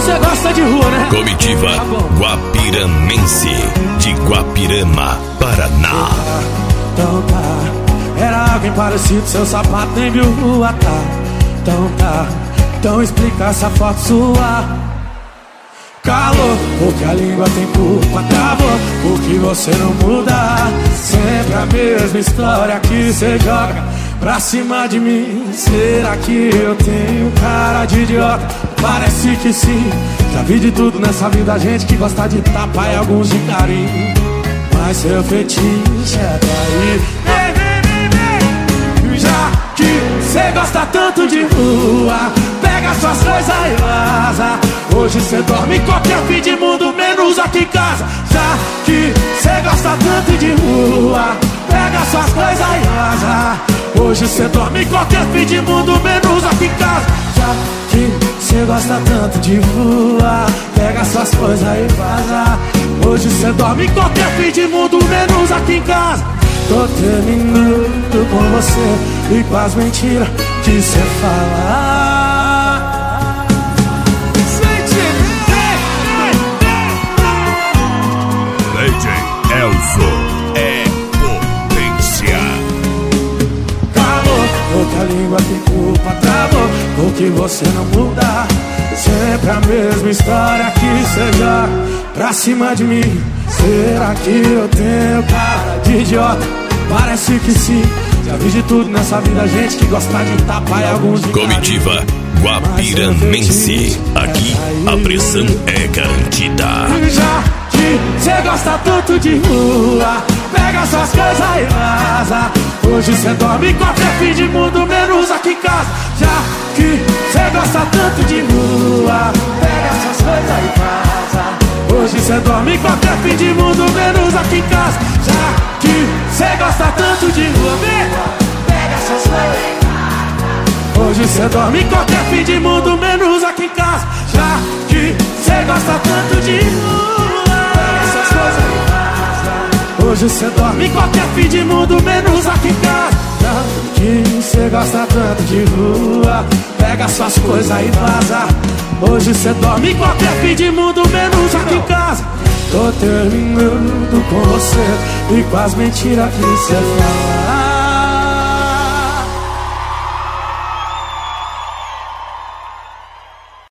você gosta de rua, né? Comitiva Guapiramense, de Guapirama, Paraná. Então tá, era alguém parecido, seu sapato nem viu rua, tá? Então tá, então explica essa foto sua. Calor, porque a língua tem culpa, travou, porque você não muda. Sempre a mesma história que você joga pra cima de mim. Será que eu tenho cara de idiota? Parece que sim. Já vi de tudo nessa vida, gente que gosta de tapa e alguns de carinho. Mas seu fetiche é trair. Já que cê gosta tanto de rua, pega suas coisas e vaza. Hoje cê dorme em qualquer fim de mundo, menos aqui em casa. Já que cê gosta tanto de rua, pega suas coisas e vaza. Hoje cê dorme em qualquer fim de mundo, menos aqui em casa. Já que cê gosta tanto de rua, pega suas coisas e vaza. Hoje cê dorme em qualquer fim de mundo, menos aqui em casa. Tô terminando com você e com as mentiras que cê fala. DJ Elzo é potência. Calor, porque a língua tem culpa, travou, porque você não muda. Sempre a mesma história que cê joga pra cima de mim. Será que eu tenho cara de idiota? Parece que sim. Já vi de tudo nessa vida, gente que gosta de tapa e alguns de Comitiva Guapiramense, aqui a pressão é garantida. Já que cê gosta tanto de rua, pega suas coisas e vaza. Hoje cê dorme em qualquer fim de mundo, menos aqui em casa. Já que cê gosta tanto de rua, pega suas coisas e vaza. Hoje cê dorme em qualquer fim de mundo, menos aqui em casa. Já que cê gosta tanto de rua, pega suas coisas e vaza. Hoje cê dorme em qualquer fim de mundo, menos aqui em casa. Já que cê gosta tanto de rua, pega suas coisas e vaza. Hoje cê dorme em qualquer fim de mundo, menos aqui em casa. Já que cê gosta tanto de rua, pega suas coisas e vaza. Hoje cê dorme em qualquer fim de mundo, menos aqui em casa. Tô terminando com você e com as mentiras que cê fala.